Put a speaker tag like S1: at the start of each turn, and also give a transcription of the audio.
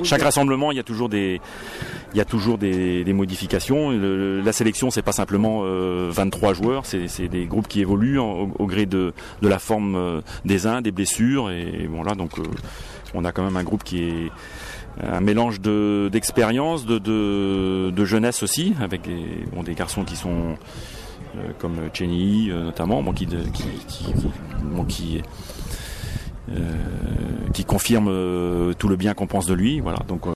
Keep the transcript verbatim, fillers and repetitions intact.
S1: chaque rassemblement, il y a toujours des, il y a toujours des, des modifications. Le, la sélection, c'est pas simplement euh, vingt-trois joueurs, c'est, c'est des groupes qui évoluent au, au gré de, de la forme euh, des uns, des blessures, et, et bon là, donc euh, on a quand même un groupe qui est un mélange de, d'expérience, de, de, de jeunesse aussi, avec des, bon, des garçons qui sont euh, comme Cheney euh, notamment, bon, qui, de, qui, qui, bon, qui Euh, qui confirme euh, tout le bien qu'on pense de lui. Voilà, donc euh,